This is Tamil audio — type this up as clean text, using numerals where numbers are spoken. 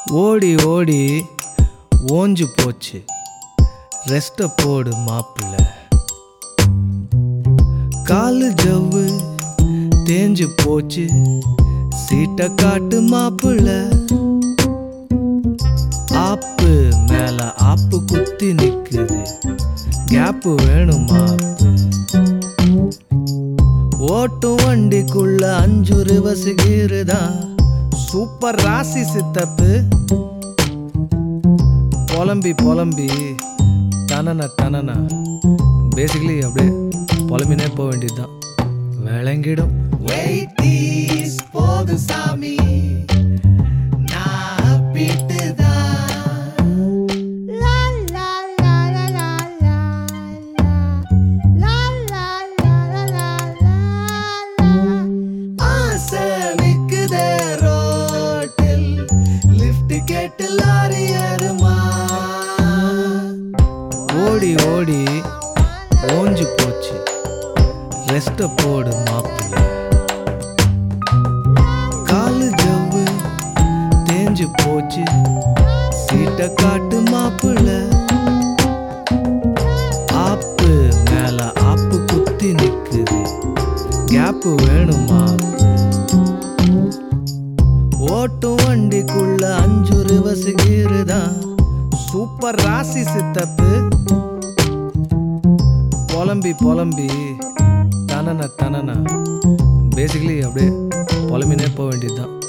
ஓடி ஓடி ஓஞ்சு போச்சு, ரெஸ்ட போடு மாப்பிள்ள. காலு ஜவ்வு தேஞ்சு போச்சு, சீட்ட காட்டு மாப்பிள்ள. ஆப்பு மேல ஆப்பு குத்தி நிக்குது, கேப்பு வேணும் மாப்பு. ஓட்டும் வண்டிக்குள்ள 5 ரிவர்ஸ் கீருதான், சூப்பர் ராசி சித்தப்பு. புலம்பி புலம்பி தனனா தனனா, பேசிக்கலி அப்படியே புலம்பினே போக வேண்டியதுதான், விளங்கிடும். போது சாமி ஓடி ஓடி ஓஞ்சு போச்சு, ரெஸ்ட போடு மாப்பிள்ள. காலு ஜவ்வு தேஞ்சு போச்சு, சீட்ட காட்டு மாப்பிள்ள. ஆப்பு மேல ஆப்பு குத்தி நிக்குது, கேப்பு வேணும் மாப்பு. ஓட்டும் வண்டிக்குள்ள 5 ரிவர்ஸ் கீருதான், சூப்பர் ராசி சித்தப்பு. புலம்பி புலம்பி தனனா தனனா, பேசிக்கலி அப்படியே புலம்பினே போக வேண்டியதுதான்.